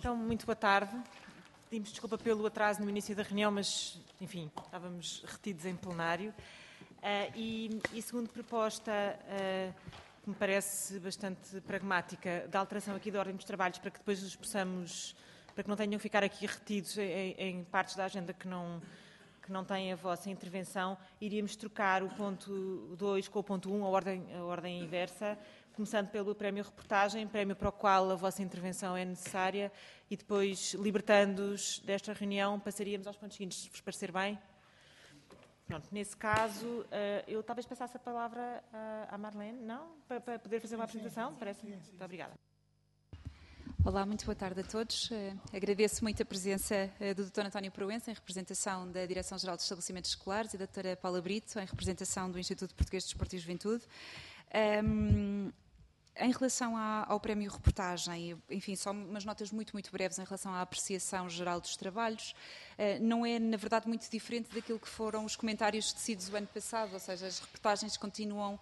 Então, muito boa tarde. Pedimos desculpa pelo atraso no início da reunião, mas, enfim, estávamos retidos em plenário. E a segunda proposta, que me parece bastante pragmática, da alteração aqui da ordem dos trabalhos, para que depois os possamos, para que não tenham que ficar aqui retidos em partes da agenda que não têm a vossa intervenção, iríamos trocar o ponto 2 com o ponto 1, a ordem inversa, começando pelo prémio reportagem, prémio para o qual a vossa intervenção é necessária, e depois, libertando-os desta reunião, passaríamos aos pontos seguintes, se vos parecer bem. Pronto, nesse caso, eu talvez passasse a palavra à Marlene, não? Para poder fazer uma apresentação? Parece-me. Muito obrigada. Olá, muito boa tarde a todos. Agradeço muito a presença do Dr. António Proença, em representação da Direção-Geral de Estabelecimentos Escolares, e da Dra. Paula Brito, em representação do Instituto Português de Desporto e Juventude. Em relação ao prémio reportagem, enfim, só umas notas muito breves em relação à apreciação geral dos trabalhos. Não é, na verdade, muito diferente daquilo que foram os comentários tecidos o ano passado, ou seja, as reportagens continuam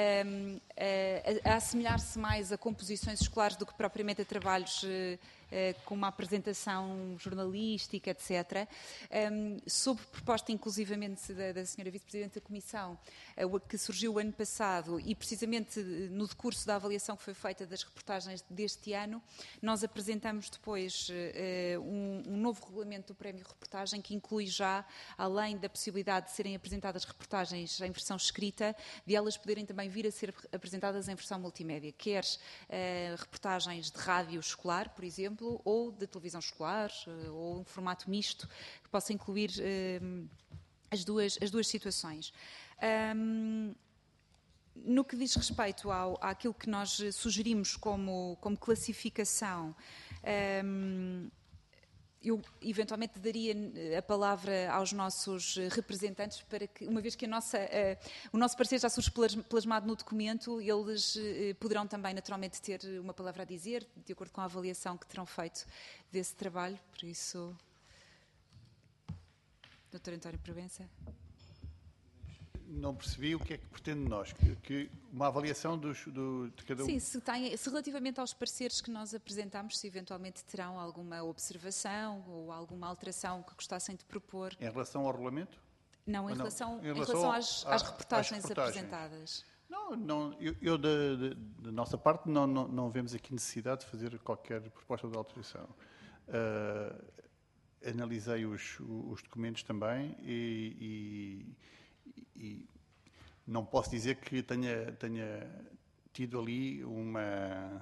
a assemelhar-se mais a composições escolares do que propriamente a trabalhos com uma apresentação jornalística, etc. Sob proposta, inclusivamente, da Sra. Vice-Presidente da Comissão, que surgiu o ano passado, e precisamente no decurso da avaliação que foi feita das reportagens deste ano, nós apresentamos depois um novo regulamento do prémio reportagem, que inclui já, além da possibilidade de serem apresentadas reportagens em versão escrita, de elas poderem também vir a ser apresentadas em versão multimédia, quer reportagens de rádio escolar, por exemplo, ou de televisão escolar, ou um formato misto, que possa incluir as duas situações. No que diz respeito àquilo que nós sugerimos como classificação, eu eventualmente daria a palavra aos nossos representantes, para que, uma vez que o nosso parecer já surge plasmado no documento, eles poderão também naturalmente ter uma palavra a dizer, de acordo com a avaliação que terão feito desse trabalho. Por isso, Dr. António Proença. Não percebi o que é que pretende de nós, que uma avaliação de cada um. Sim, se relativamente aos pareceres que nós apresentamos, se eventualmente terão alguma observação ou alguma alteração que gostassem de propor. Em relação ao regulamento? Não, em relação às reportagens apresentadas. Não, eu da nossa parte não vemos aqui necessidade de fazer qualquer proposta de alteração. Analisei os documentos também e não posso dizer que tenha tido ali uma...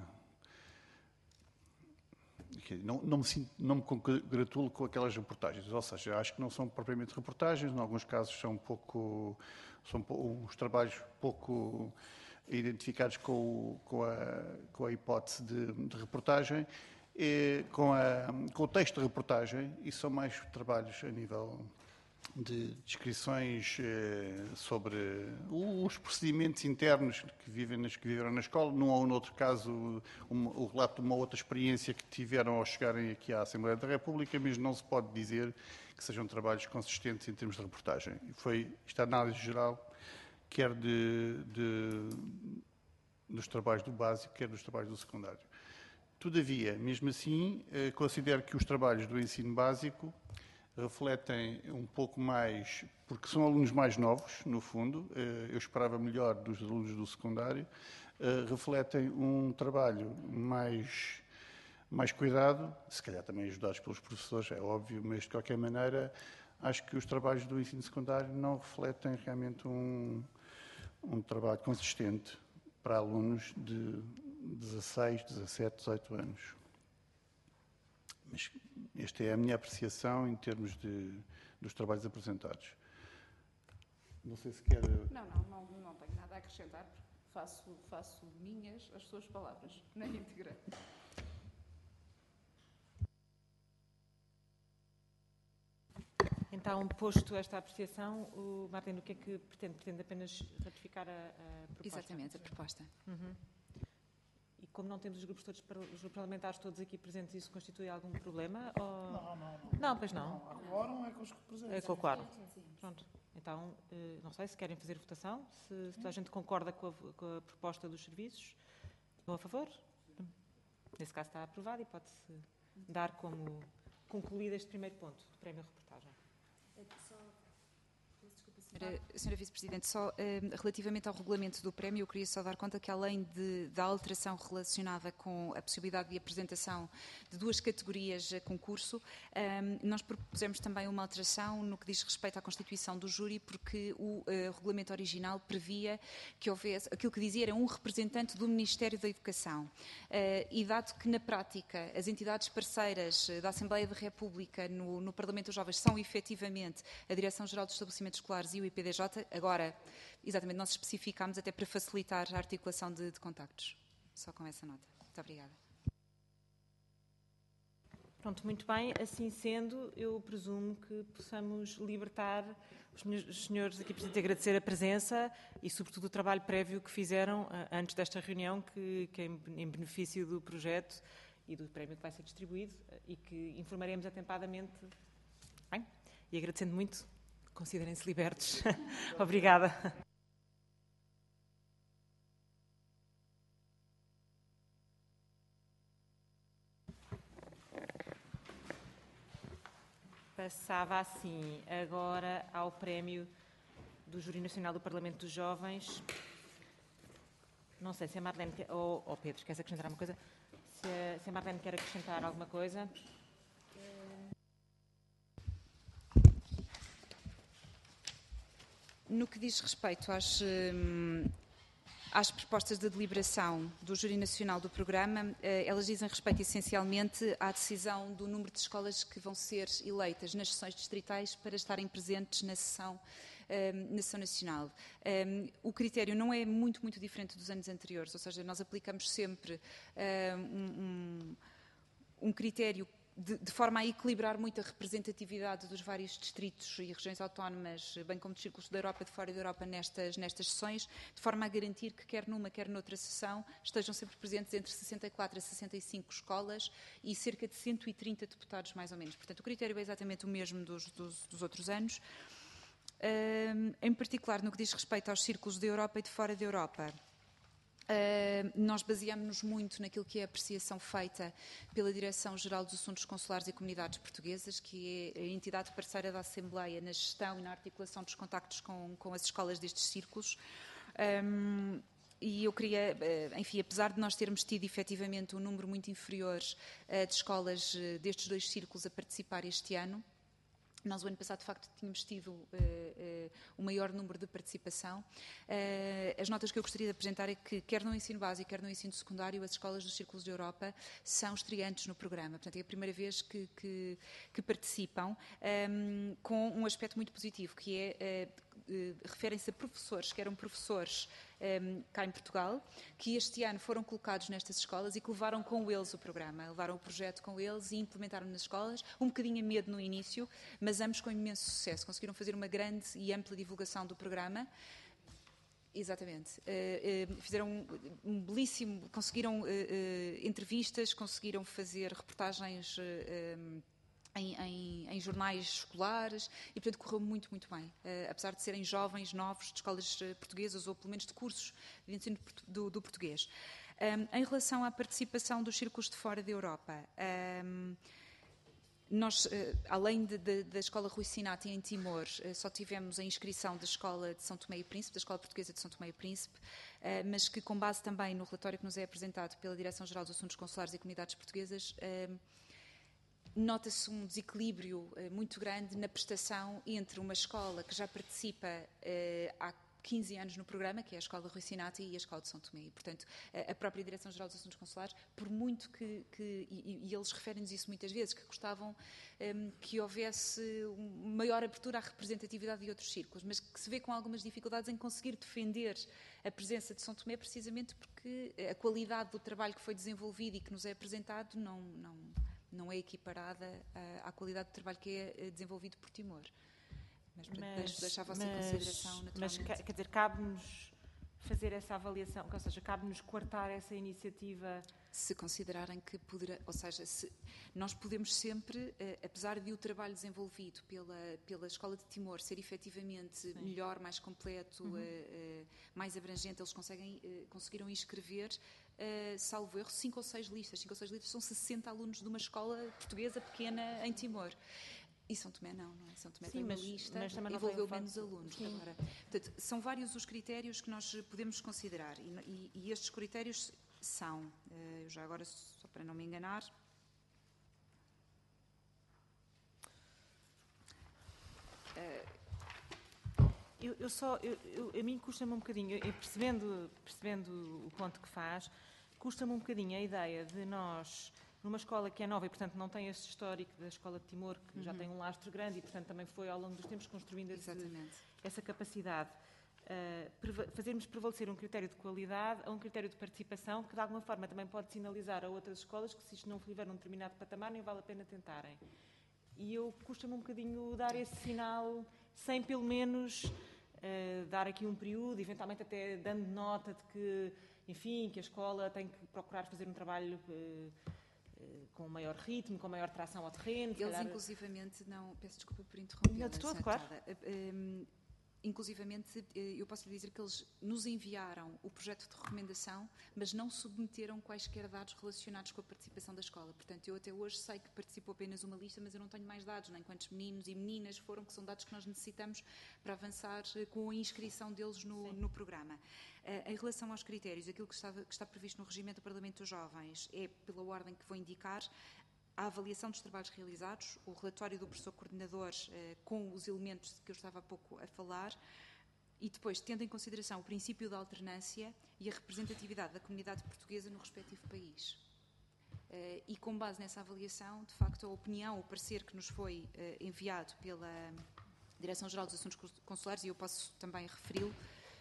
Não me congratulo com aquelas reportagens, ou seja, acho que não são propriamente reportagens, em alguns casos são os trabalhos pouco identificados com a hipótese de reportagem, com o texto de reportagem, e são mais trabalhos a nível de descrições sobre os procedimentos internos que viveram na escola, num ou noutro caso o relato de uma outra experiência que tiveram ao chegarem aqui à Assembleia da República, mas não se pode dizer que sejam trabalhos consistentes em termos de reportagem. Foi esta análise geral, quer dos trabalhos do básico, quer dos trabalhos do secundário. Todavia, mesmo assim, considero que os trabalhos do ensino básico refletem um pouco mais, porque são alunos mais novos, no fundo, eu esperava melhor dos alunos do secundário, refletem um trabalho mais cuidado, se calhar também ajudados pelos professores, é óbvio, mas de qualquer maneira acho que os trabalhos do ensino secundário não refletem realmente um trabalho consistente para alunos de 16, 17, 18 anos. Mas esta é a minha apreciação em termos dos trabalhos apresentados. Não sei se quer... Não tenho nada a acrescentar, porque faço minhas as suas palavras, na íntegra. Então, posto esta apreciação, o Martin, o que é que pretende? Pretende apenas ratificar a proposta? Exatamente, a proposta. Uhum. E como não temos os grupos parlamentares todos aqui presentes, isso constitui algum problema? Ou... Não. Não, pois não. O quórum é com os representantes. É com o quórum. Pronto. Então, não sei se querem fazer votação, se toda a gente concorda com a proposta dos serviços. Estão a favor? Nesse caso está aprovado e pode-se dar como concluído este primeiro ponto do Prémio Reportagem. Senhora Vice-Presidente, só relativamente ao regulamento do prémio, eu queria só dar conta que, além da alteração relacionada com a possibilidade de apresentação de 2 categorias a concurso, nós propusemos também uma alteração no que diz respeito à constituição do júri, porque o regulamento original previa que houvesse, aquilo que dizia era um representante do Ministério da Educação. E dado que, na prática, as entidades parceiras da Assembleia da República no Parlamento dos Jovens são, efetivamente, a Direção-Geral dos Estabelecimentos Escolares e o IPDJ, agora, exatamente, nós especificámos até para facilitar a articulação de contactos. Só com essa nota. Muito obrigada. Pronto, muito bem. Assim sendo, eu presumo que possamos libertar os senhores aqui presentes, agradecer a presença e, sobretudo, o trabalho prévio que fizeram antes desta reunião, que é em benefício do projeto e do prémio que vai ser distribuído e que informaremos atempadamente. Bem, e agradecendo muito, considerem-se libertos. Obrigada. Passava assim agora ao prémio do Júri Nacional do Parlamento dos Jovens. Não sei se a Marlene ou Pedro, queres acrescentar alguma coisa? Se a Marlene quer acrescentar alguma coisa. No que diz respeito às propostas de deliberação do Júri Nacional do Programa, elas dizem respeito essencialmente à decisão do número de escolas que vão ser eleitas nas sessões distritais para estarem presentes na sessão nacional. O critério não é muito diferente dos anos anteriores, ou seja, nós aplicamos sempre um critério de forma a equilibrar muito a representatividade dos vários distritos e regiões autónomas, bem como dos círculos da Europa e de fora da Europa nestas sessões, de forma a garantir que quer numa, quer noutra sessão estejam sempre presentes entre 64 a 65 escolas e cerca de 130 deputados, mais ou menos. Portanto, o critério é exatamente o mesmo dos outros anos. Em particular, no que diz respeito aos círculos da Europa e de fora da Europa, nós baseamos-nos muito naquilo que é a apreciação feita pela Direção-Geral dos Assuntos Consulares e Comunidades Portuguesas, que é a entidade parceira da Assembleia na gestão e na articulação dos contactos com as escolas destes círculos. E eu queria, enfim, apesar de nós termos tido efetivamente um número muito inferior de escolas destes 2 círculos a participar este ano, nós, o ano passado, de facto, tínhamos tido o maior número de participação. As notas que eu gostaria de apresentar é que, quer no ensino básico, quer no ensino secundário, as escolas dos Círculos de Europa são estreantes no programa. Portanto, é a primeira vez que participam, com um aspecto muito positivo, que é referem-se a professores, que eram professores cá em Portugal, que este ano foram colocados nestas escolas e que levaram com eles o programa, levaram o projeto com eles e implementaram nas escolas, um bocadinho a medo no início, mas ambos com imenso sucesso. Conseguiram fazer uma grande e ampla divulgação do programa. Exatamente. Fizeram um belíssimo, conseguiram entrevistas, conseguiram fazer reportagens em jornais escolares e, portanto, correu muito bem. Apesar de serem jovens, novos, de escolas portuguesas ou, pelo menos, de cursos de ensino do português. Em relação à participação dos círculos de fora da Europa, nós, além da Escola Rui Sinati em Timor, só tivemos a inscrição da Escola de São Tomé e Príncipe, da Escola Portuguesa de São Tomé e Príncipe, mas que, com base também no relatório que nos é apresentado pela Direção-Geral dos Assuntos Consulares e Comunidades Portuguesas, nota-se um desequilíbrio muito grande na prestação entre uma escola que já participa há 15 anos no programa, que é a Escola Rui Sinati, e a Escola de São Tomé. E, portanto, a própria Direção-Geral dos Assuntos Consulares, por muito e eles referem-nos isso muitas vezes, que gostavam que houvesse uma maior abertura à representatividade de outros círculos, mas que se vê com algumas dificuldades em conseguir defender a presença de São Tomé, precisamente porque a qualidade do trabalho que foi desenvolvido e que nos é apresentado não é equiparada à qualidade do trabalho que é desenvolvido por Timor. Mas deixo a vossa consideração, naturalmente. Mas, quer dizer, cabe-nos fazer essa avaliação, ou seja, cabe-nos coartar essa iniciativa? Se considerarem que poderá, ou seja, nós podemos sempre, apesar de o trabalho desenvolvido pela Escola de Timor ser efetivamente melhor, mais completo, mais abrangente, eles conseguiram inscrever salvo erro, 5 ou 6 listas. 5 ou 6 listas são 60 alunos de uma escola portuguesa pequena em Timor. E São Tomé não é? São Tomé tem uma lista, envolveu menos alunos. Agora, portanto, são vários os critérios que nós podemos considerar. E estes critérios são, eu já agora, só para não me enganar... A mim custa-me um bocadinho, percebendo o ponto que faz, custa-me um bocadinho a ideia de nós, numa escola que é nova e, portanto, não tem esse histórico da escola de Timor, que já tem um lastro grande e, portanto, também foi ao longo dos tempos construindo essa capacidade, fazermos prevalecer um critério de qualidade a um critério de participação que, de alguma forma, também pode sinalizar a outras escolas que, se isto não tiver um determinado patamar, nem vale a pena tentarem. E custa-me um bocadinho dar esse sinal sem, pelo menos, dar aqui um período, eventualmente até dando nota de que, enfim, que a escola tem que procurar fazer um trabalho com maior ritmo, com maior tração ao terreno. Eles, inclusivamente, não... Peço desculpa por interromper. Não, de todo, claro. Inclusivamente, eu posso lhe dizer que eles nos enviaram o projeto de recomendação, mas não submeteram quaisquer dados relacionados com a participação da escola. Portanto, eu até hoje sei que participou apenas uma lista, mas eu não tenho mais dados, nem quantos meninos e meninas foram, que são dados que nós necessitamos para avançar com a inscrição deles no programa. Em relação aos critérios, aquilo que está previsto no Regimento do Parlamento dos Jovens é, pela ordem que vou indicar, a avaliação dos trabalhos realizados, o relatório do professor coordenador com os elementos que eu estava há pouco a falar, e depois, tendo em consideração o princípio da alternância e a representatividade da comunidade portuguesa no respectivo país. E com base nessa avaliação, de facto, a opinião, o parecer que nos foi enviado pela Direção-Geral dos Assuntos Consulares, e eu posso também referi-lo,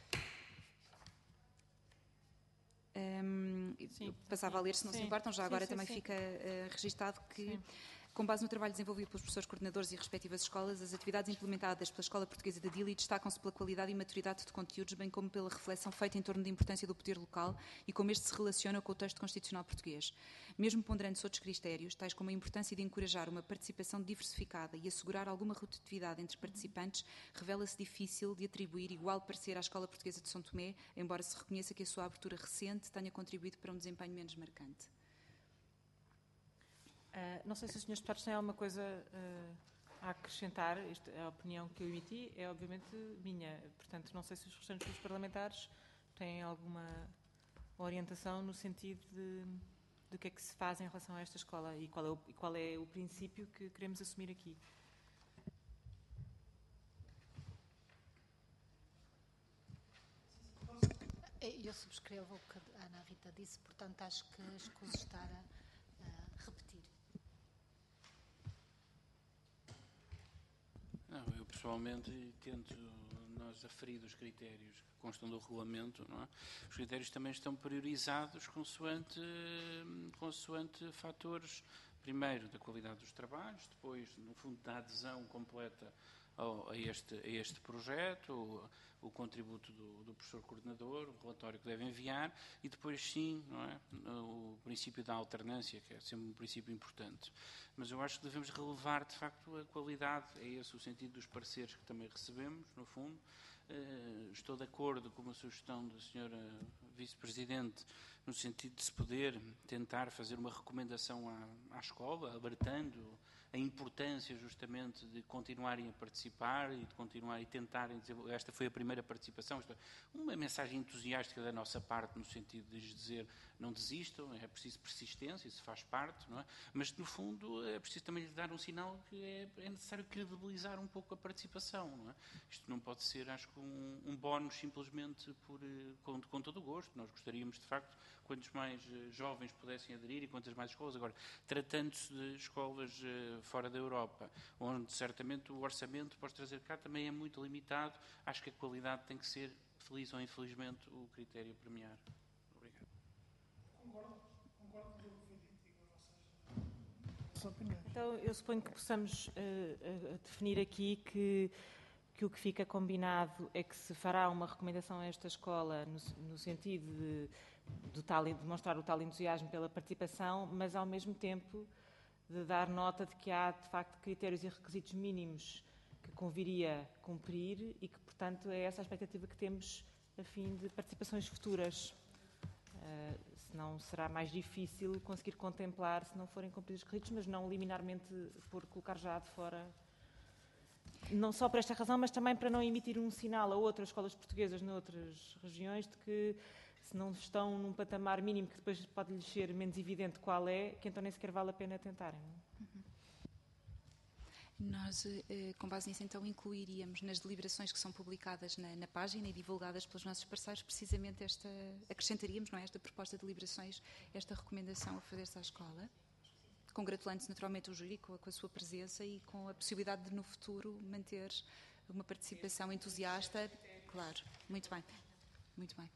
passava a ler, se não se importam, já agora também fica registado que, com base no trabalho desenvolvido pelos professores coordenadores e respectivas escolas, as atividades implementadas pela Escola Portuguesa da Dili destacam-se pela qualidade e maturidade de conteúdos, bem como pela reflexão feita em torno da importância do poder local e como este se relaciona com o texto constitucional português. Mesmo ponderando-se outros critérios, tais como a importância de encorajar uma participação diversificada e assegurar alguma rotatividade entre participantes, revela-se difícil de atribuir igual parecer à Escola Portuguesa de São Tomé, embora se reconheça que a sua abertura recente tenha contribuído para um desempenho menos marcante. Não sei se os senhores deputados têm alguma coisa a acrescentar. A opinião que eu emiti é, obviamente, minha. Portanto, não sei se os restantes grupos parlamentares têm alguma orientação no sentido de que é que se faz em relação a esta escola e qual é o princípio que queremos assumir aqui. Eu subscrevo o que a Ana Rita disse, portanto, acho que escuso estar a repetir. Não, eu pessoalmente tento nós aferir os critérios que constam do regulamento, não é? Os critérios também estão priorizados consoante fatores, primeiro, da qualidade dos trabalhos, depois, no fundo, da adesão completa a este projeto, o contributo do professor coordenador, o relatório que deve enviar e depois sim, não é, o princípio da alternância, que é sempre um princípio importante. Mas eu acho que devemos relevar de facto a qualidade, é esse o sentido dos pareceres que também recebemos, no fundo. Estou de acordo com a sugestão da senhora Vice-Presidente no sentido de se poder tentar fazer uma recomendação à escola, alertando a importância justamente de continuarem a participar e de continuar e tentarem desenvolver. Esta foi a primeira participação, uma mensagem entusiástica da nossa parte no sentido de lhes dizer não desistam, é preciso persistência, isso faz parte, não é? Mas no fundo é preciso também lhes dar um sinal que é necessário credibilizar um pouco a participação, não é? Isto não pode ser, acho que um bónus simplesmente com todo o gosto. Nós gostaríamos de facto quantos mais jovens pudessem aderir e quantas mais escolas. Agora, tratando-se de escolas fora da Europa, onde certamente o orçamento para os trazer cá também é muito limitado, acho que a qualidade tem que ser, feliz ou infelizmente, o critério a premiar. Obrigado. Concordo com o que foi dito. Então, eu suponho que possamos definir aqui que o que fica combinado é que se fará uma recomendação a esta escola no sentido de demonstrar o tal entusiasmo pela participação, mas ao mesmo tempo de dar nota de que há, de facto, critérios e requisitos mínimos que conviria cumprir e que, portanto, é essa a expectativa que temos a fim de participações futuras. Se senão será mais difícil conseguir contemplar se não forem cumpridos os requisitos, mas não liminarmente por colocar já de fora. Não só por esta razão, mas também para não emitir um sinal a outras escolas portuguesas noutras regiões de que se não estão num patamar mínimo que depois pode-lhes ser menos evidente qual é, que então nem sequer vale a pena tentarem. Nós, com base nisso, então, incluiríamos nas deliberações que são publicadas na página e divulgadas pelos nossos parceiros, precisamente acrescentaríamos, não é, esta proposta de deliberações, esta recomendação a fazer-se à escola, congratulando-se naturalmente o júri com a sua presença e com a possibilidade de, no futuro, manter uma participação entusiasta. Claro, muito bem, muito bem.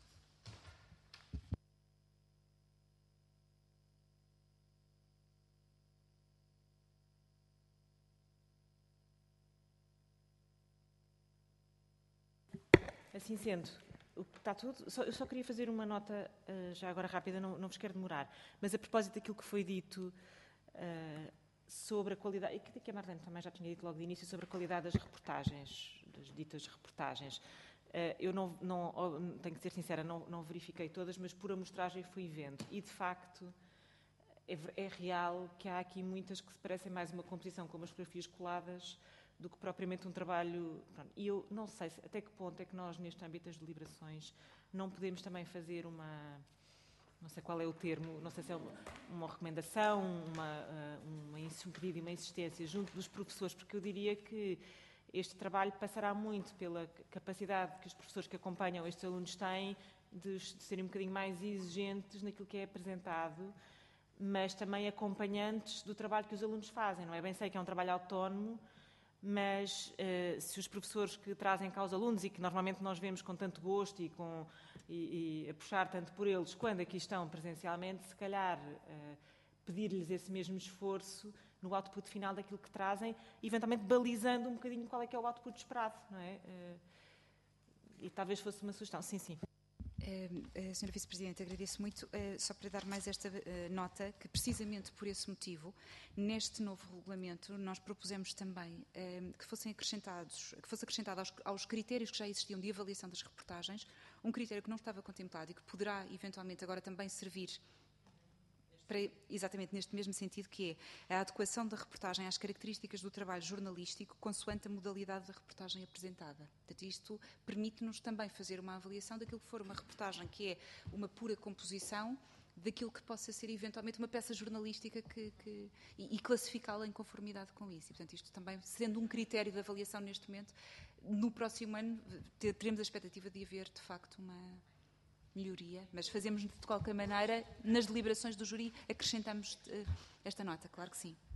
Assim sendo, está tudo. Eu só queria fazer uma nota, já agora rápida, não vos quero demorar, mas a propósito daquilo que foi dito sobre a qualidade, e que a Marlene também já tinha dito logo de início, sobre a qualidade das reportagens, das ditas reportagens. Eu tenho que ser sincera, não verifiquei todas, mas por amostragem fui vendo. E, de facto, é real que há aqui muitas que se parecem mais uma composição com umas fotografias coladas do que propriamente um trabalho. Pronto. E eu não sei até que ponto é que nós, neste âmbito das deliberações, não podemos também fazer não sei qual é o termo, não sei se é uma recomendação, um pedido e uma insistência junto dos professores, porque eu diria que este trabalho passará muito pela capacidade que os professores que acompanham estes alunos têm de serem um bocadinho mais exigentes naquilo que é apresentado, mas também acompanhantes do trabalho que os alunos fazem. Não é bem sei que é um trabalho autónomo, mas se os professores que trazem cá os alunos e que normalmente nós vemos com tanto gosto e a puxar tanto por eles quando aqui estão presencialmente, se calhar pedir-lhes esse mesmo esforço no output final daquilo que trazem, eventualmente balizando um bocadinho qual é que é o output esperado, não é? E talvez fosse uma sugestão. Sim, sim. Sra. Vice-Presidente, agradeço muito. Só para dar mais esta nota, que precisamente por esse motivo, neste novo regulamento, nós propusemos também que fosse acrescentado aos critérios que já existiam de avaliação das reportagens, um critério que não estava contemplado e que poderá eventualmente agora também servir para, exatamente neste mesmo sentido, que é a adequação da reportagem às características do trabalho jornalístico consoante a modalidade da reportagem apresentada. Portanto, isto permite-nos também fazer uma avaliação daquilo que for uma reportagem que é uma pura composição daquilo que possa ser eventualmente uma peça jornalística e classificá-la em conformidade com isso. E, portanto, isto também sendo um critério de avaliação neste momento, no próximo ano teremos a expectativa de haver, de facto, uma melhoria, mas fazemos de qualquer maneira, nas deliberações do júri, acrescentamos esta nota, claro que sim.